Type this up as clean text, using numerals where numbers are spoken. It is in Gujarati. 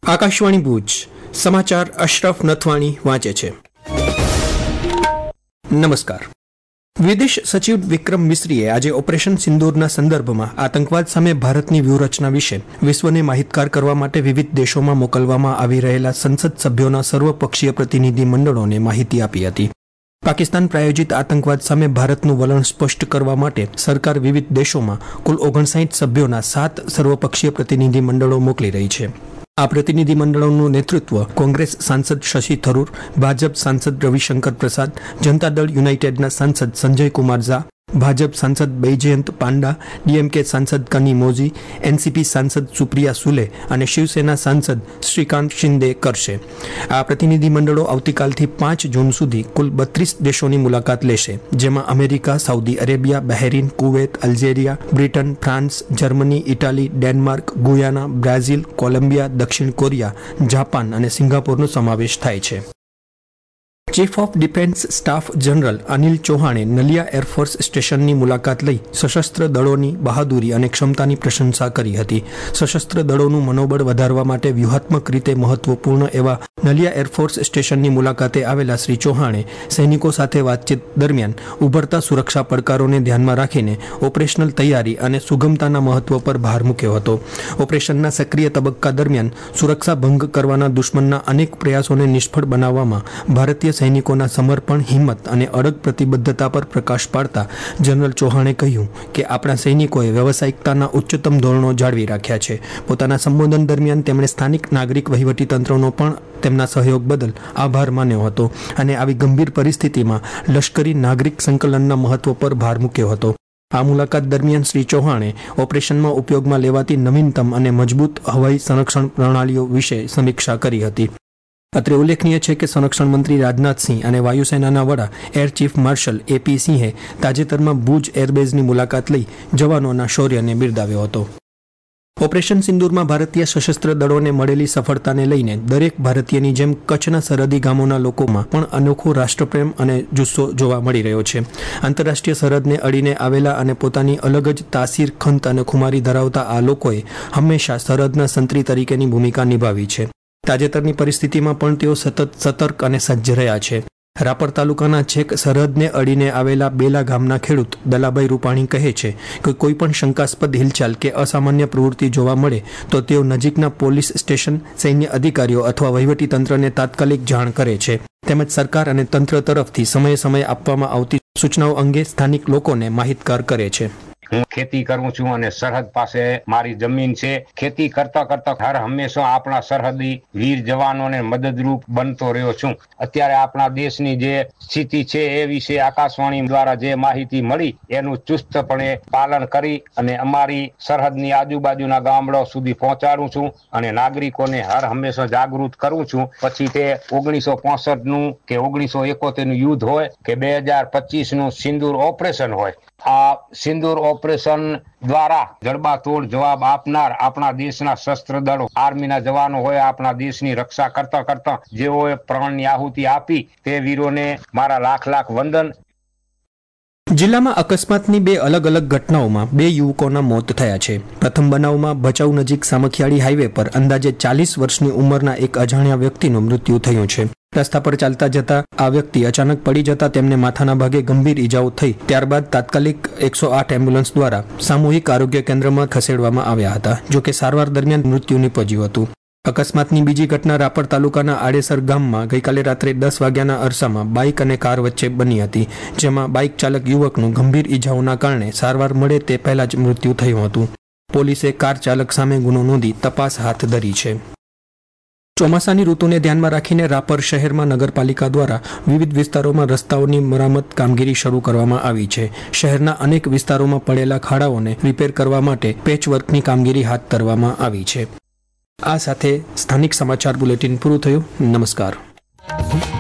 આકાશવાણી ભુજ સમાચાર અશરફ નથવાણી વાંચે છે. નમસ્કાર. વિદેશ સચિવ વિક્રમ મિસ્રીએ આજે ઓપરેશન સિંદૂરના સંદર્ભમાં આતંકવાદ સામે ભારતની વ્યૂહરચના વિશે વિશ્વને માહિતગાર કરવા માટે વિવિધ દેશોમાં મોકલવામાં આવી રહેલા સંસદ સભ્યોના સર્વપક્ષીય પ્રતિનિધિ મંડળોને માહિતી આપી હતી. પાકિસ્તાન પ્રાયોજિત આતંકવાદ સામે ભારતનું વલણ સ્પષ્ટ કરવા માટે સરકાર વિવિધ દેશોમાં કુલ 59 સભ્યોના 7 સર્વપક્ષીય પ્રતિનિધિ મંડળો મોકલી રહી છે. આ પ્રતિનિધિ મંડળોનું નેતૃત્વ કોંગ્રેસ સાંસદ શશી થરૂર, ભાજપ સાંસદ રવિશંકર પ્રસાદ, જનતા દળ યુનાઇટેડના સાંસદ સંજય કુમાર ઝા, ભાજપ સાંસદ બૈજયંત પાંડા, ડીએમકે સાંસદ કનિમોજી, એનસીપી સાંસદ સુપ્રિયા સુલે અને શિવસેના સાંસદ શ્રીકાંત શિંદે કરશે. આ પ્રતિનિધિ મંડળો આવતીકાલથી 5 જૂન સુધી કુલ 32 દેશોની મુલાકાત લેશે, જેમાં America, Saudi Arabia, Bahrain, Kuwait, Algeria, Britain, France, Germany, Italy, Denmark, Guyana, Brazil, Colombia, દક્ષિણ કોરિયા, જાપાન અને સિંગાપોરનો સમાવેશ થાય છે. Chief of defence staff general Anil ચૌહાણે નલિયા એરફોર્સ સ્ટેશનની મુલાકાત લઈ સશસ્ત્ર દળોની બહાદુરી અને ક્ષમતાની પ્રશંસા કરી હતી. સશસ્ત્ર દળોનું મનોબળ વધારવા માટે વ્યૂહાત્મક રીતે મહત્વપૂર્ણ એવા નલિયા એરફોર્સ સ્ટેશનની મુલાકાતે આવેલા શ્રી ચૌહાણે સૈનિકો સાથે વાતચીત દરમિયાન ઉભરતા સુરક્ષા પડકારોને ધ્યાનમાં રાખીને ઓપરેશનલ તૈયારી અને સુગમતાના મહત્વ પર ભાર મૂક્યો હતો. ઓપરેશનના સક્રિય તબક્કા દરમિયાન સુરક્ષા ભંગ કરવાના દુશ્મનના અનેક પ્રયાસોને નિષ્ફળ બનાવવામાં ભારતીય સૈનિકોના સમર્પણ, હિંમત અને અડગ પ્રતિબદ્ધતા પર પ્રકાશ પાડતા જનરલ ચૌહાણે કહ્યું કે આપણા સૈનિકોએ વ્યવસાયિકતાના ઉચ્ચતમ ધોરણો જાળવી રાખ્યા છે. પોતાના સંબોધન દરમિયાન તેમણે સ્થાનિક નાગરિક વહીવટીતંત્રનો પણ તેમના સહયોગ બદલ આભાર માન્યો હતો અને આવી ગંભીર પરિસ્થિતિમાં લશ્કરી નાગરિક સંકલનના મહત્વ પર ભાર મૂક્યો હતો. આ મુલાકાત દરમિયાન શ્રી ચૌહાણે ઓપરેશનમાં ઉપયોગમાં લેવાતી નવીનતમ અને મજબૂત હવાઈ સંરક્ષણ પ્રણાલીઓ વિશે સમીક્ષા કરી હતી. અત્રે ઉલ્લેખનીય છે કે સંરક્ષણ મંત્રી રાજનાથસિંહ અને વાયુસેનાના વડા એર ચીફ માર્શલ એપી સિંહે તાજેતરમાં ભુજ એરબેઝની મુલાકાત લઈ જવાનોના શૌર્યને બિરદાવ્યો હતો. ઓપરેશન સિંદૂરમાં ભારતીય સશસ્ત્ર દળોને મળેલી સફળતાને લઈને દરેક ભારતીયની જેમ કચ્છના સરહદી ગામોના લોકોમાં પણ અનોખો રાષ્ટ્રપ્રેમ અને જુસ્સો જોવા મળી રહ્યો છે. આંતરરાષ્ટ્રીય સરહદને અડીને આવેલા અને પોતાની અલગ જ તાસીર, ખંત અને ખુમારી ધરાવતા આ લોકોએ હંમેશા સરહદના સંત્રી તરીકેની ભૂમિકા નિભાવી છે. તાજેતરની પરિસ્થિતિમાં પણ તેઓ સતત સતર્ક અને સજ્જ રહ્યા છે. રાપર તાલુકાના છેક સરહદને અડીને આવેલા બેલા ગામના ખેડૂત દલાભાઈ રૂપાણી કહે છે કે કોઈ પણ શંકાસ્પદ હિલચાલ કે અસામાન્ય પ્રવૃત્તિ જોવા મળે તો તેઓ નજીકના પોલીસ સ્ટેશન, સૈન્ય અધિકારીઓ અથવા વહીવટીતંત્રને તાત્કાલિક જાણ કરે છે. તેમજ સરકાર અને તંત્ર તરફથી સમયે સમયે આપવામાં આવતી સૂચનાઓ અંગે સ્થાનિક લોકોને માહિતગાર કરે છે. હું ખેતી કરું છું અને સરહદ પાસે મારી જમીન છે. ખેતી કરતા કરતા હર હંમેશા આપણા સરહદી વીર જવાનોને મદદરૂપ બનતો રહ્યો છું. અત્યારે આપણા દેશની જે સ્થિતિ છે એ વિશે આકાશવાણી દ્વારા જે માહિતી મળી એનું ચુસ્તપણે પાલન કરી અને અમારી સરહદની આજુબાજુના ગામડાઓ સુધી પહોંચાડું છું અને નાગરિકોને હર હંમેશા જાગૃત કરું છું. પછી તે 1965નું કે 1971નું યુદ્ધ હોય કે 2025નું સિંદૂર ઓપરેશન હોય, આ સિંદૂર ઓપરેશન દ્વારા જડબાતોડ જવાબ આપનાર આપણા દેશના શસ્ત્ર દળો, આર્મીના જવાનો હોય, આપણા દેશની રક્ષા કરતા કરતા જેઓએ પ્રાણની આહુતિ આપી તે વીરોને મારા લાખ લાખ વંદન. જિલ્લામાં અકસ્માતની 2 અલગ અલગ ઘટનાઓમાં 2 યુવકોના મોત થયા છે. પ્રથમ બનાવમાં ભચાઉ નજીક સામખિયાળી હાઈવે પર અંદાજે 40 વર્ષની ઉંમરના એક અજાણ્યા વ્યક્તિનું મૃત્યુ થયું છે. રસ્તા પર ચાલતા જતા આ વ્યક્તિ અચાનક પડી જતા તેમને માથાના ભાગે ગંભીર ઈજાઓ થઈ. ત્યારબાદ તાત્કાલિક 108 એમ્બ્યુલન્સ દ્વારા સામૂહિક આરોગ્ય કેન્દ્રમાં ખસેડવામાં આવ્યા હતા. જોકે સારવાર દરમિયાન મૃત્યુ નીપજ્યું હતું. અકસ્માતની બીજી ઘટના રાપર તાલુકાના આડેસર ગામમાં ગઈકાલે રાત્રે 10 વાગ્યાના અરસામાં બાઇક અને કાર વચ્ચે બની હતી, જેમાં બાઇક ચાલક યુવકનું ગંભીર ઈજાઓના કારણે સારવાર મળે તે પહેલા જ મૃત્યુ થયું હતું. પોલીસે કાર ચાલક સામે ગુનો નોંધી તપાસ હાથ ધરી છે. ચોમાસાની ઋતુને ધ્યાનમાં રાખીને રાપર શહેરમાં નગરપાલિકા દ્વારા વિવિધ વિસ્તારોમાં રસ્તાઓની મરામત કામગીરી શરૂ કરવામાં આવી છે. શહેરના અનેક વિસ્તારોમાં પડેલા ખાડાઓને રિપેર કરવા માટે પેચવર્કની કામગીરી હાથ ધરવામાં આવી છે. આ સાથે સ્થાનિક સમાચાર બુલેટિન પૂરું થયું. નમસ્કાર.